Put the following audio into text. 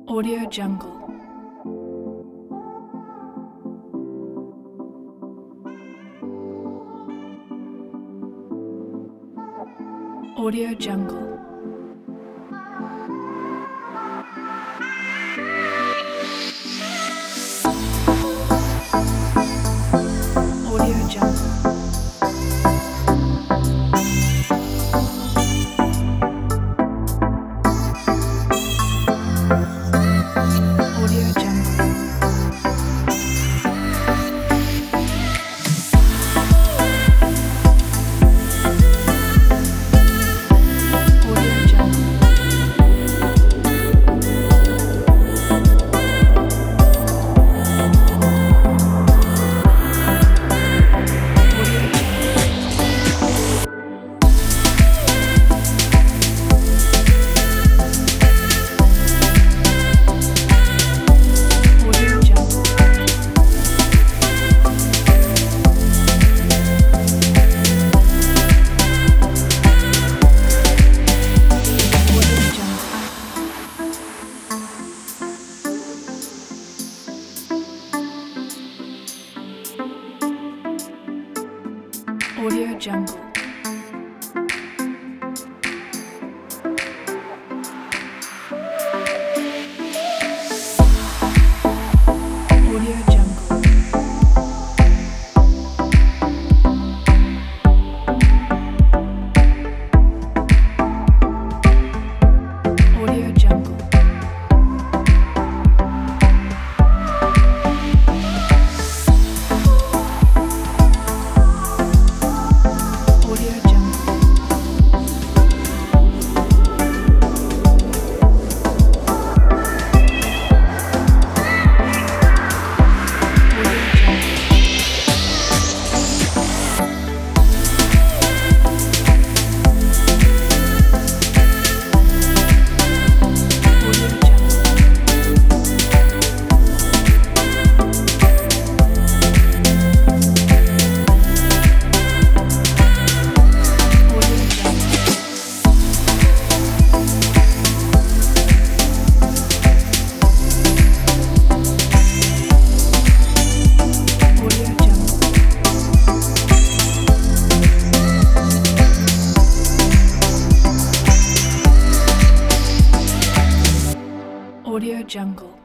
Audio Jungle. Audio Jungle. Audio Jungle. Audio Jungle. Audio Jungle. Audio Jungle. Audio Jungle. Audio Jungle. Audio Jungle. Audio Jungle. Audio Jungle. Audio Jungle. Audio Jungle. Audio Jungle. Audio Jungle. Audio Jungle.